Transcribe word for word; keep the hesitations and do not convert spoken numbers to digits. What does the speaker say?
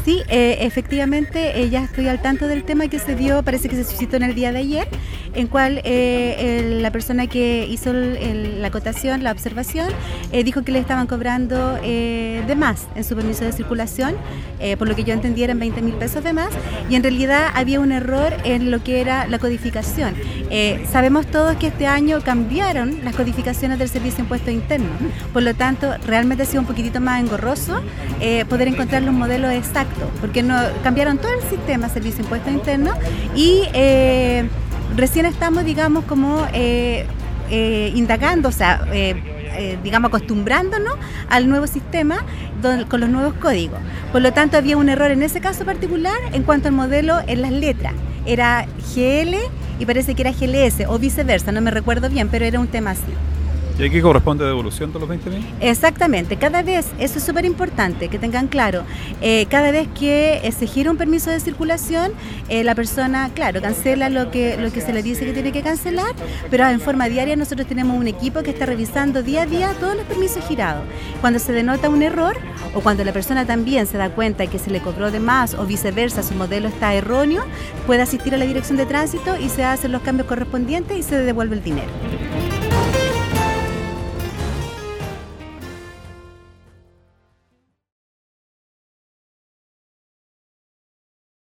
Sí, eh, efectivamente, eh, ya estoy al tanto del tema que se dio, parece que se suscitó en el día de ayer, en cual eh, el, la persona que hizo el, el, la acotación, la observación, eh, dijo que le estaban cobrando eh, de más en su permiso de circulación, eh, por lo que yo entendí eran veinte mil pesos de más, y en realidad había un error en lo que era la codificación. Eh, sabemos todos que este año cambiaron las codificaciones del Servicio de Impuestos Internos, por lo tanto, realmente ha sido un poquitito más engorroso eh, poder encontrar los modelos exactos, porque no cambiaron todo el sistema Servicio de Impuestos Internos y eh, recién estamos, digamos, como eh, eh, indagando, o sea, eh, eh, digamos, acostumbrándonos al nuevo sistema don, con los nuevos códigos. Por lo tanto, había un error en ese caso particular en cuanto al modelo en las letras. Era G L y parece que era G L S o viceversa, no me recuerdo bien, pero era un tema así. ¿Y aquí corresponde devolución de los veinte mil? Exactamente, cada vez, eso es súper importante, que tengan claro, eh, cada vez que eh, se gira un permiso de circulación, eh, la persona, claro, cancela lo que, lo que se le dice que tiene que cancelar, pero en forma diaria nosotros tenemos un equipo que está revisando día a día todos los permisos girados. Cuando se denota un error o cuando la persona también se da cuenta que se le cobró de más o viceversa, su modelo está erróneo, puede asistir a la dirección de tránsito y se hacen los cambios correspondientes y se devuelve el dinero.